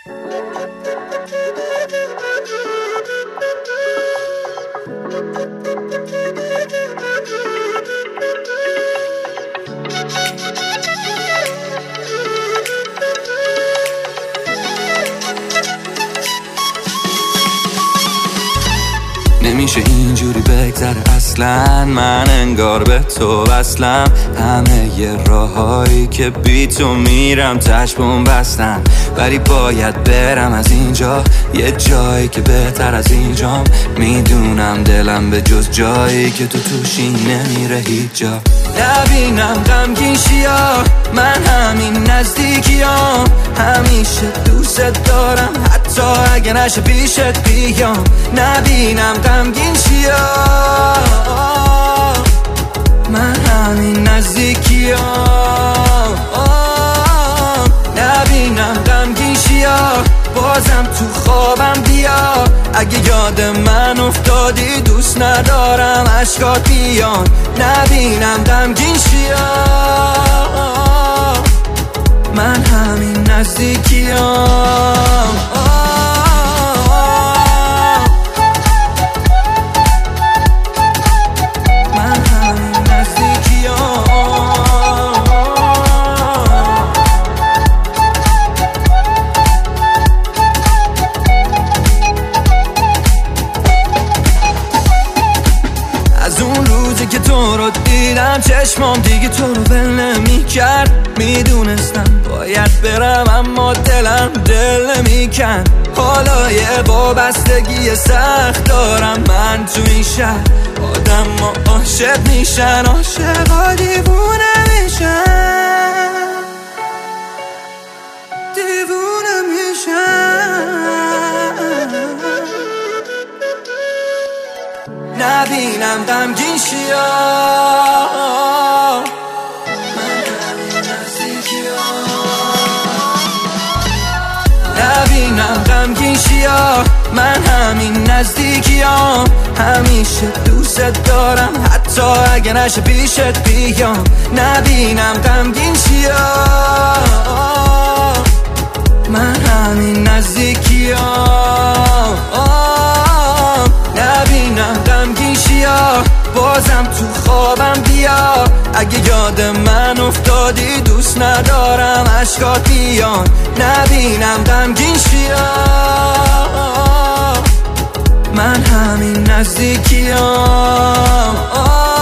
نمیشه اینجوری بگذره اصلا، من انگار به تو وصلم. همه ی راهایی که بی تو میرم تشبون بستن، ولی باید برم از اینجا، یه جایی که بهتر از اینجام. میدونم دلم به جز جایی که تو توشی نمیره هیچ جا. نبینم غمگین شیا، من همین نزدیکیام، همیشه دوست دارم حتی اگه نشه پیشت بیام. نبینم غمگین شیا، من همین نزدیکیام. نبینم غمگین شیا، بازم تو خوابم بیا. اگه یاد من افتادی دوست ندارم اشکات بیان. نبینم غمگین شیا، من همین نزدیکیام. از اون روزی که تو رو دیدم چشمام دیگه تو رو ول نمی‌کرد. میدونستم باید برم اما دلم دل نمی‌کرد. حالا یه وابستگی سخت دارم من تو این شهر. آدم ها عاشق میشن، عاشقا دیوونه میشن، دیوونه میشن. نبینم غمگین شیا، من همین نزدیکیام. نبینم غمگین شیا، من همین نزدیکیام. همیشه دوست دارم حتی اگه نشه پیشت بیام. نبینم غمگین شیا، من همین نزدیکیام. نبینم غمگین شیا، بازم تو خوابم بیا. اگه یاد من افتادی دوست ندارم اشکات بیان. نبینم غمگین شیا، من همین نزدیکیام.